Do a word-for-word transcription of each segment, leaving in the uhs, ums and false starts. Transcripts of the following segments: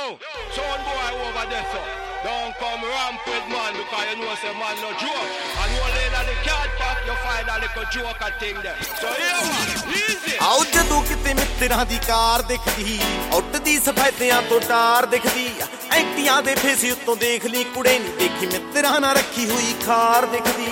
son boy over there, so don't come ramp with man because you know say man no joke. And only in the cat park you find a little joker thing there. So here man, easy. ਆਉ ਜਦੋਂ ਕਿਤੇ ਮਿੱਤਰਾਂ ਦੀ ਕਾਰ ਦਿਖਦੀ, ਉੱਡਦੀ ਸਫੈਦਿਆਂ ਤੋਂ ਟਾਰ ਦਿਖਦੀ, ਐਂਟੀਆਂ ਦੇ face ਉੱਤੋਂ ਦੇਖ ਲਈ ਕੁੜੇ ਨੀ ਦੇਖੀ ਮਿੱਤਰਾਂ ਨਾਲ ਰੱਖੀ ਹੋਈ ਖਾਰ ਦਿਖਦੀ।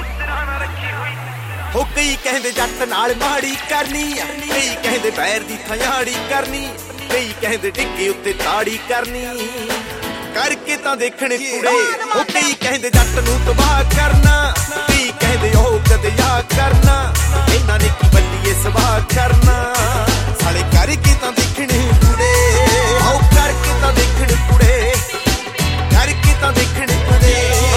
ਹੋ ਕਈ ਕਹਿੰਦੇ ਜੱਟ ਨਾਲ ਮਾੜੀ ਕਰਨੀ, ਕਈ ਕਹਿੰਦੇ ਪੈਰ ਦੀ ਥਿਆੜੀ ਕਰਨੀ, ਕਈ ਕਹਿੰਦੇ ਡਿੱਗੇ ਉੱਤੇ ਤਾੜੀ ਕਰਨੀ, ਕਰਕੇ ਤਾਂ ਦੇਖਣੇ ਕੁੜੇ। ਹੋ ਕਈ ਕਹਿੰਦੇ ਜੱਟ ਨੂੰ ਤਬਾਹ ਕਰਨਾ, ਕਈ ਕਹਿੰਦੇ ਉਹ ਕਦੇ ਆ ਕਰਨਾ, ਇਹਨਾਂ ਨੇ ਕੀ ਵੱਡੀਏ ਸਵਾਹ ਕਰਨਾ, ਸਾਲੇ ਕਰਕੇ ਤਾਂ ਦੇਖਣੇ ਕੁੜੇ। ਆਓ ਕਰਕੇ ਤਾਂ ਦੇਖਣੇ ਕੁੜੇ, ਕਰਕੇ ਤਾਂ ਦੇਖਣੇ ਕੁੜੇ।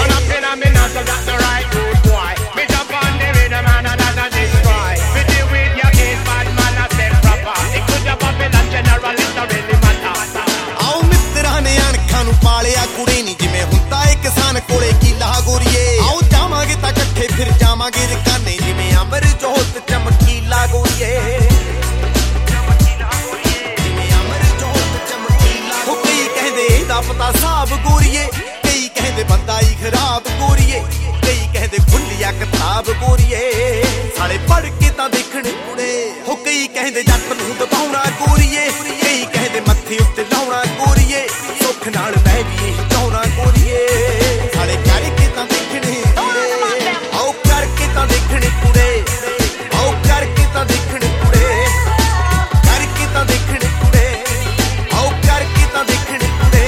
ਆਓ ਮਿੱਤਰਾਂ ਨੇ ਅਣਖਾਂ ਨੂੰ ਪਾਲਿਆ ਕੁੜੇ ਨੀ ਜਿਵੇਂ ਹੁੰਦਾ ਏ ਕਿਸਾਨ ਕੋਲੇ ਕੀਲਾ ਗੋਰੀਏ। ਆਓ ਜਾਵਾਂਗੇ ਤਾਂ ਇਕੱਠੇ ਫਿਰ ਜਾਵਾਂਗੇ ਰਕਾਨੇ ਜਿਵੇਂ ਅਮਰ ਜੋਤ ਚਮਕੀਲਾ ਗੋਰੀਏ, ਜਿਵੇਂ ਅਮਰ ਜੋਤ ਚਮਕੀਲਾ। ਹੋ ਕਈ ਕਹਿੰਦੇ ਇਹਦਾ ਪਤਾ ਸਾਬ ਗੋਰੀਏ, ਕਈ ਕਹਿੰਦੇ ਬੰਦਾ ਹੀ ਖਰਾਬ ਗੋਰੀਏ, ਕਈ ਕਹਿੰਦੇ ਖੁੱਲਿਆ ਕਿਤਾਬ ਗੋਰੀਏ, ਸਾਲੇ ਪੜ੍ਹ ਕੇ ਤਾਂ ਦੇਖਣ ਕੁੜੇ। ਹੋ ਕਈ ਕਹਿੰਦੇ ਜੱਟ ਨੂੰ ਦਬਾਉਣਾ ਗੋਰੀਏ, ਕਈ ਕਹਿੰਦੇ ਮੱਥੇ ਉੱਤੇ ਲਾਉਣਾ ਗੋਰੀਏ, ਸੁੱਖ ਨਾਲ ਮੈਂ ਵੀ ਇਹ ਚਾਹੁੰਦਾ ਗੋਰੀਏ, ਸਾਲੇ ਕਰਕੇ ਤਾਂ ਦੇਖਣੇ ਕੁੜੇ। ਆਓ ਕਰਕੇ ਤਾਂ ਦੇਖਣੇ ਕੁੜੇ, ਆਓ ਕਰਕੇ ਤਾਂ ਦੇਖਣੇ ਕੁੜੇ, ਕਰਕੇ ਤਾਂ ਦੇਖਣੇ ਕੁੜੇ, ਆਓ ਕਰਕੇ ਤਾਂ ਦੇਖਣੇ ਕੁੜੇ।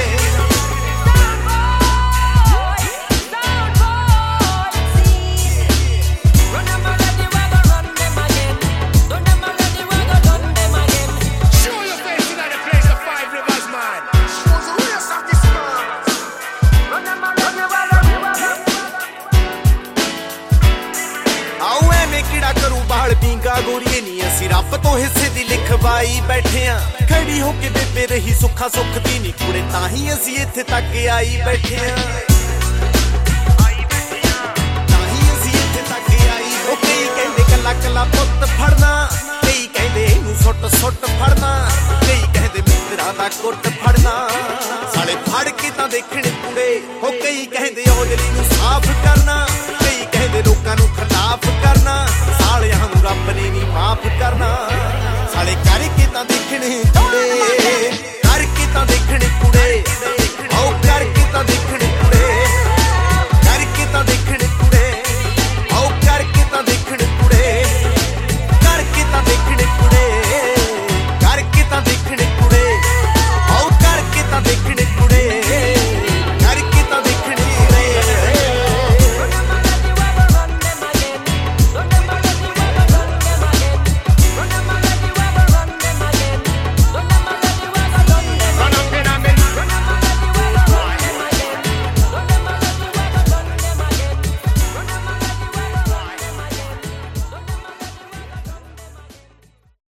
ਕਿਹੜਾ ਕਰੂ ਬਾਲ ਪੀਂਗਾ ਗੋਰੀਏ ਨੀ ਅਸੀਂ ਰੱਬ ਤੋਂ ਹਿੱਸੇ ਦੀ ਲਿਖਵਾਈ ਬੈਠੇ ਆਂ, ਖੜੀ ਹੋ ਕੇ ਬੇਬੇ ਰਹੀ ਸੁੱਖਾ ਸੁੱਖ ਦੀ ਨੀ ਕੁੜੇ, ਤਾਂ ਹੀ ਅਸੀਂ ਇੱਥੇ ਤੱਕ ਆਈ ਬੈਠੇ ਆਂ, ਤਾਂ ਹੀ ਅਸੀਂ ਇੱਥੇ ਤੱਕ ਆਈ। ਉਹ ਕਈ ਕਹਿੰਦੇ ਕੱਲਾ ਕੱਲਾ ਪੁੱਤ ਫੜਨਾ, ਕਈ ਕਹਿੰਦੇ ਇਹਨੂੰ ਸੁੱਟ ਸੁੱਟ ਫੜਨਾ, ਕਈ ਕਹਿੰਦੇ ਮਿੱਤਰਾਂ ਦਾ ਕੁੱਟ ਫੜਨਾ, ਸਾਲੇ ਫੜ ਕੇ ਤਾਂ ਦੇਖਣੇ ਕੁੜੇ। ਉਹ ਕਈ ਕਹਿੰਦੇ ਔਜਲੀ ਨੂੰ ਸਾਫ਼ ਕਰਨਾ, ਕਈ ਕਹਿੰਦੇ ਲੋਕਾਂ ਨੂੰ ਖਿਲਾਫ ਕਰਨਾ, ਸਾਲਿਆਂ ਨੂੰ ਰੱਬ ਨੇ ਨੀ ਮਾਫ ਕਰਨਾ, ਸਾਲੇ ਕਰਕੇ ਤਾਂ ਦੇਖਣੇ ਕੁੜੇ।